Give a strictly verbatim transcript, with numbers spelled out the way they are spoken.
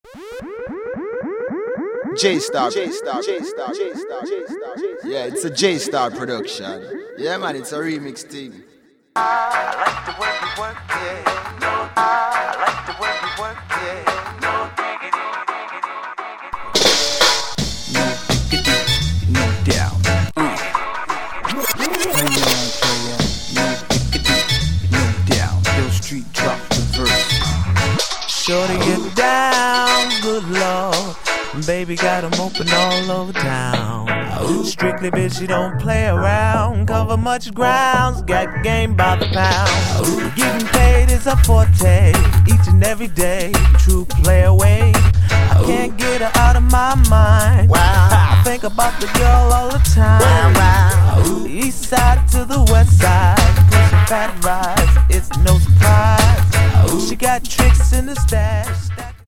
J-Star, J-Star, J-Star, J-Star, J-Star, J-Star. Yeah, it's a J-Star production. Yeah, man, it's a remix team. I like the way we work, yeah. No, I like the way we work, yeah. No diggity, diggity. No diggity, no doubt. Uh. Hang on, player. No diggity, no doubt. Bill Street drop the verse. Shorty get down, good lord. Baby got 'em open all over town. Strictly bitch, you don't play around. Cover much grounds, got game by the pound. Getting paid is a forte, each and every day. True play away. I can't get her out of my mind. I think about the girl all the time. East side to the west side, pushing fat rides, it's no surprise. She got tricks in the stash.